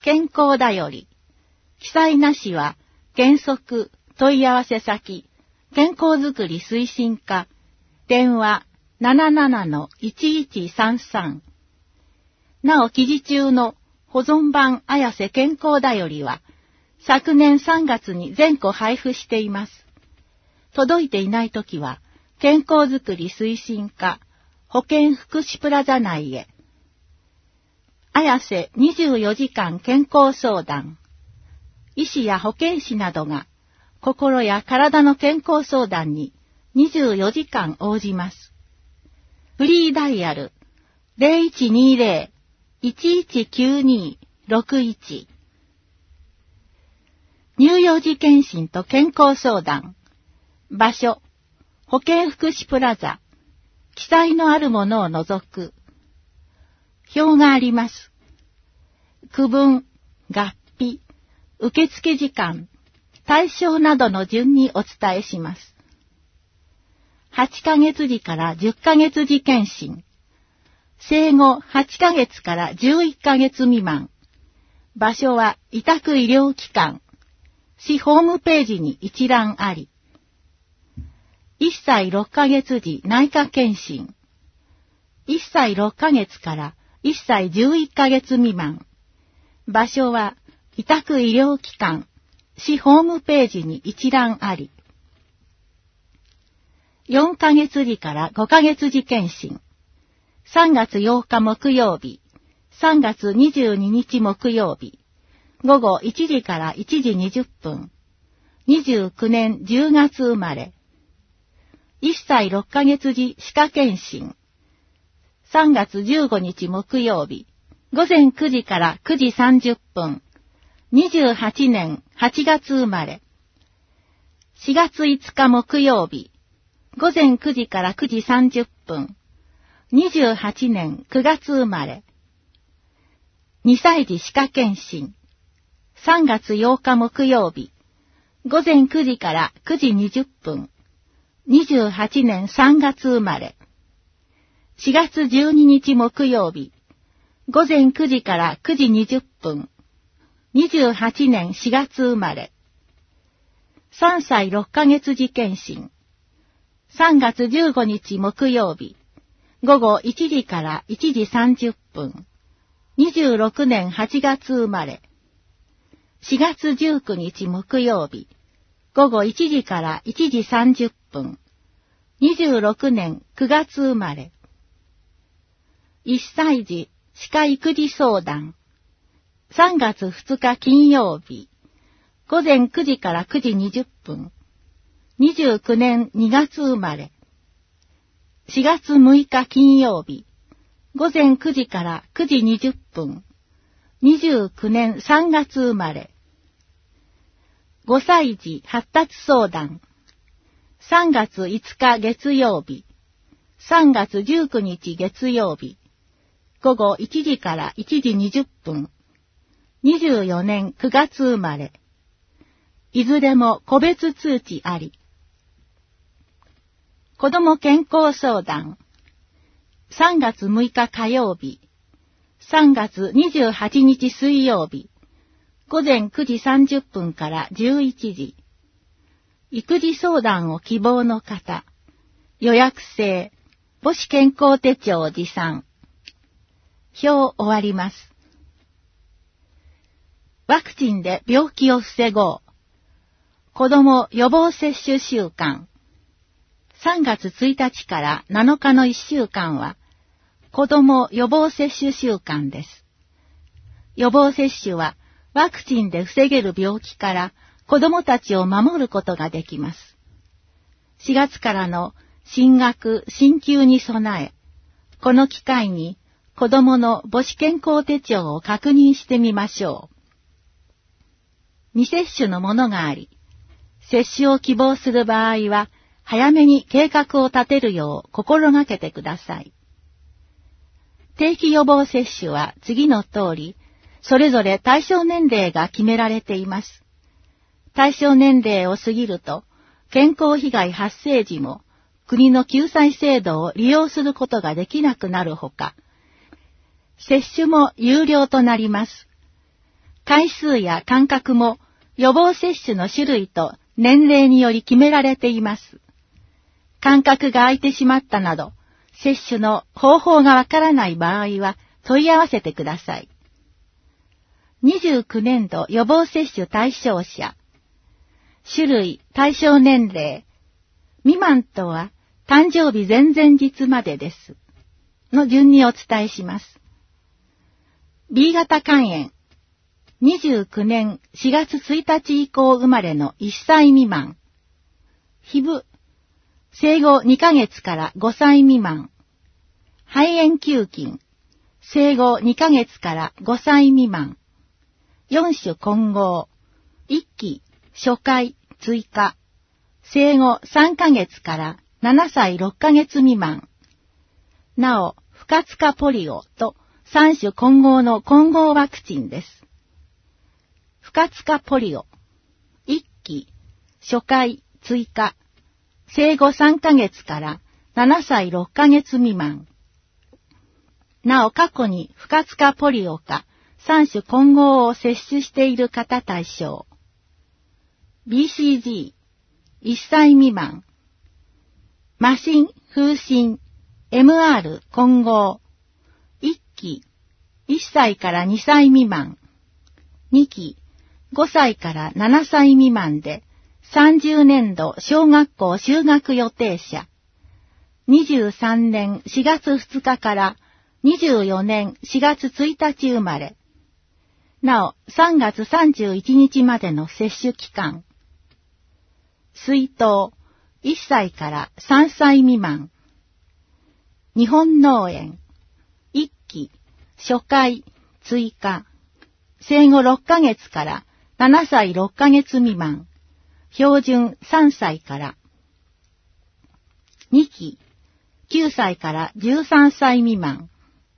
健康だより。記載なしは、原則、問い合わせ先、健康づくり推進課、電話 77-1133。なお、記事中の保存版綾瀬健康だよりは、昨年3月に全個配布しています。届いていないときは、健康づくり推進課、保健福祉プラザ内へ。綾瀬24時間健康相談。医師や保健師などが、心や体の健康相談に24時間応じます。フリーダイヤル 0120-1192-61。乳幼児健診と健康相談。場所、保健福祉プラザ。記載のあるものを除く。表があります。区分、合併、受付時間、対象などの順にお伝えします。8ヶ月時から10ヶ月時検診。生後8ヶ月から11ヶ月未満。場所は委託医療機関。市ホームページに一覧あり。1歳6ヶ月時内科検診。1歳6ヶ月から1歳11ヶ月未満。場所は委託医療機関。市ホームページに一覧あり。4ヶ月時から5ヶ月時検診。3月8日木曜日、3月22日木曜日、午後1時から1時20分。29年10月生まれ。1歳6ヶ月時歯科検診。3月15日木曜日、午前9時から9時30分。28年8月生まれ。4月5日木曜日、午前9時から9時30分。28年9月生まれ。2歳児歯科検診。3月8日木曜日、午前9時から9時20分。28年3月生まれ。4月12日木曜日、午前9時から9時20分。28年4月生まれ。3歳6ヶ月時検診。3月15日木曜日、午後1時から1時30分。26年8月生まれ。4月19日木曜日、午後1時から1時30分。26年9月生まれ。1歳児歯科育児相談。3月2日金曜日、午前9時から9時20分。29年2月生まれ。4月6日金曜日、午前9時から9時20分。29年3月生まれ。5歳児発達相談。3月5日月曜日、3月19日月曜日、午後1時から1時20分。24年9月生まれ。いずれも個別通知あり。子ども健康相談。3月6日火曜日、3月28日水曜日、午前9時30分から11時。育児相談を希望の方、予約制、母子健康手帳持参。表終わります。ワクチンで病気を防ごう。子ども予防接種週間。3月1日から7日の1週間は、子ども予防接種週間です。予防接種は、ワクチンで防げる病気から子どもたちを守ることができます。4月からの新学・新級に備え、この機会に子どもの母子健康手帳を確認してみましょう。未接種のものがあり、接種を希望する場合は、早めに計画を立てるよう心がけてください。定期予防接種は次の通り、それぞれ対象年齢が決められています。対象年齢を過ぎると、健康被害発生時も国の救済制度を利用することができなくなるほか、接種も有料となります。 回数や間隔も予防接種の種類と年齢により決められています。間隔が空いてしまったなど、接種の方法がわからない場合は問い合わせてください。29年度予防接種対象者、種類、対象年齢、未満とは誕生日前々日までです。の順にお伝えします。B 型肝炎、29年4月1日以降生まれの1歳未満。HIV、生後2ヶ月から5歳未満。肺炎球菌、生後2ヶ月から5歳未満。4種混合、1期、初回、追加。生後3ヶ月から7歳6ヶ月未満。なお、不活化ポリオと3種混合の混合ワクチンです。不活化ポリオ、1期、初回、追加。生後3ヶ月から7歳6ヶ月未満。なお過去に不活化ポリオか3種混合を接種している方対象。BCG、1歳未満。麻疹、風疹、MR 混合。1期、1歳から2歳未満。2期、5歳から7歳未満で、30年度小学校就学予定者。23年4月2日から24年4月1日生まれ。なお、3月31日までの接種期間。水痘、1歳から3歳未満。日本脳炎、1期、初回、追加。生後6ヶ月から7歳6ヶ月未満。標準3歳から。2期、9歳から13歳未満。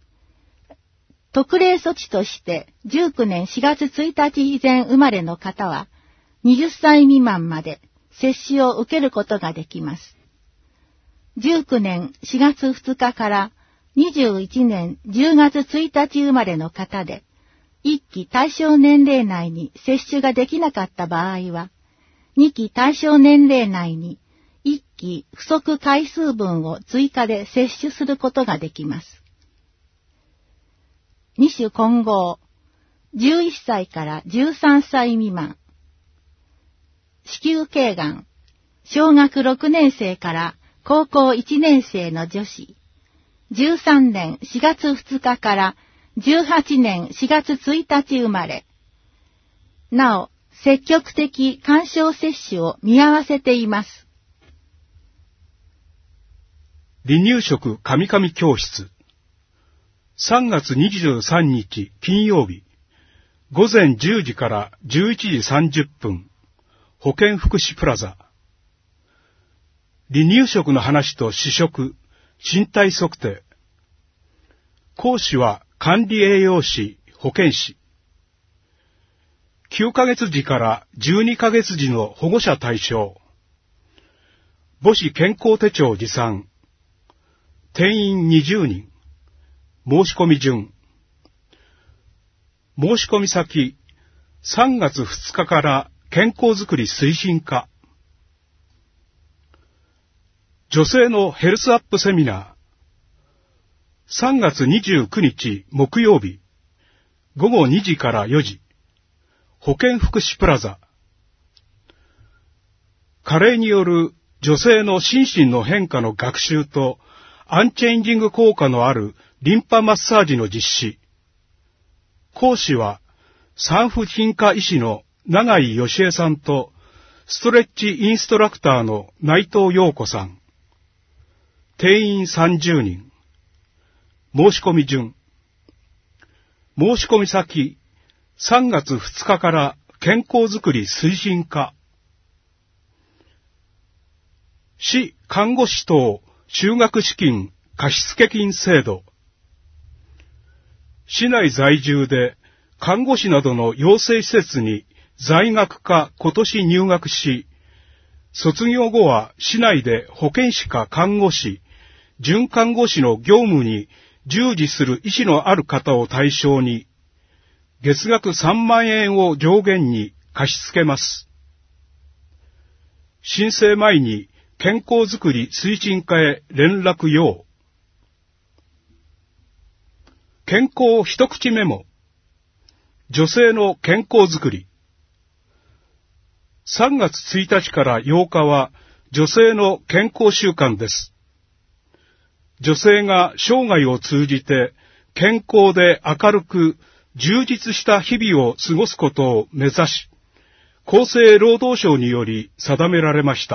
特例措置として19年4月1日以前生まれの方は20歳未満まで接種を受けることができます。19年4月2日から21年10月1日生まれの方で1期対象年齢内に接種ができなかった場合は2期対象年齢内に1期不足回数分を追加で接種することができます。2種混合、11歳から13歳未満。子宮頸がん、小学6年生から高校1年生の女子。13年4月2日から18年4月1日生まれ。なお、積極的勧奨接種を見合わせています。 離乳食カミカミ教室。3月23日金曜日、午前10時から11時30分、保健福祉プラザ。離乳食の話と試食、身体測定。講師は管理栄養士、保健師。9ヶ月児から12ヶ月児の保護者対象。母子健康手帳持参。定員20人。申し込み順。申し込み先、3月2日から健康づくり推進課。女性のヘルスアップセミナー。3月29日木曜日、午後2時から4時。保健福祉プラザ。加齢による女性の心身の変化の学習とアンチェインジング効果のあるリンパマッサージの実施。講師は産婦人科医師の永井義恵さんとストレッチインストラクターの内藤陽子さん。定員30人。申し込み順。申し込み先、3月2日から健康づくり推進課。市看護師等就学資金貸付金制度。市内在住で看護師などの養成施設に在学か今年入学し、卒業後は市内で保健師か看護師、准看護師の業務に従事する意思のある方を対象に、 月額3万円を上限に貸し付けます。申請前に健康づくり推進課へ連絡要。健康一口メモ。女性の健康づくり。3月1日から8日は女性の健康週間です。女性が生涯を通じて健康で明るく充実した日々を過ごすことを目指し、厚生労働省により定められました。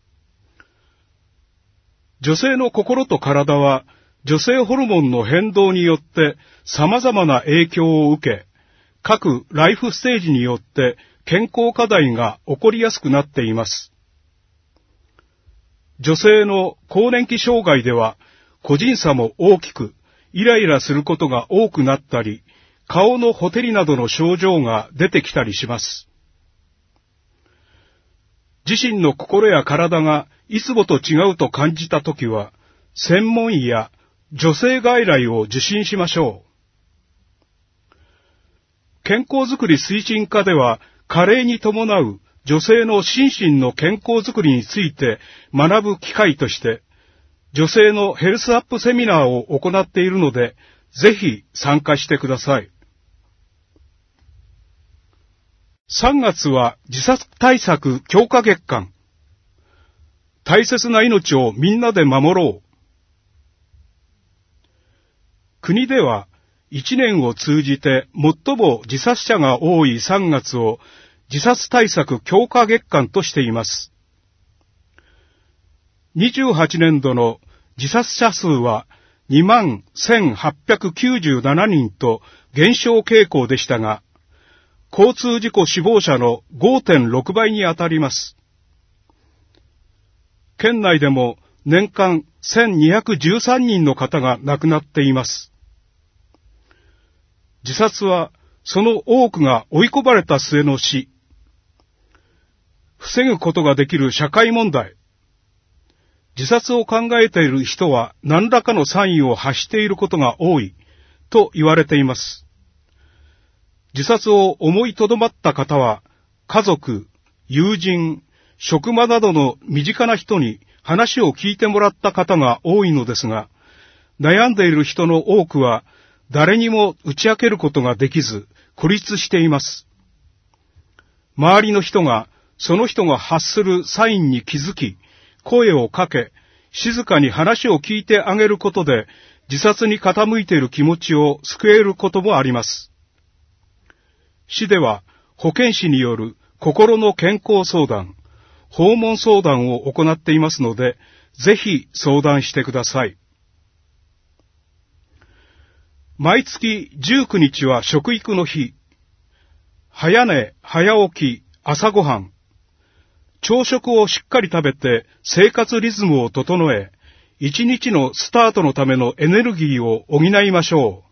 女性の心と体は女性ホルモンの変動によって様々な影響を受け、各ライフステージによって健康課題が起こりやすくなっています。女性の更年期障害では個人差も大きく、イライラすることが多くなったり、顔のほてりなどの症状が出てきたりします。自身の心や体がいつもと違うと感じたときは、専門医や女性外来を受診しましょう。健康づくり推進課では、加齢に伴う女性の心身の健康づくりについて学ぶ機会として、女性のヘルスアップセミナーを行っているので、ぜひ参加してください。3月は自殺対策強化月間。大切な命をみんなで守ろう。国では1年を通じて最も自殺者が多い3月を自殺対策強化月間としています。28年度の自殺者数は21,897人と減少傾向でしたが、交通事故死亡者の 5.6 倍にあたります。県内でも年間1213人の方が亡くなっています。自殺はその多くが追い込まれた末の死。防ぐことができる社会問題。自殺を考えている人は何らかのサインを発していることが多いと言われています。自殺を思いとどまった方は、家族、友人、職場などの身近な人に話を聞いてもらった方が多いのですが、悩んでいる人の多くは誰にも打ち明けることができず孤立しています。周りの人がその人が発するサインに気づき、声をかけ、静かに話を聞いてあげることで自殺に傾いている気持ちを救えることもあります。市では保健師による心の健康相談、訪問相談を行っていますので、ぜひ相談してください。毎月19日は食育の日。早寝、早起き、朝ごはん。朝食をしっかり食べて生活リズムを整え、一日のスタートのためのエネルギーを補いましょう。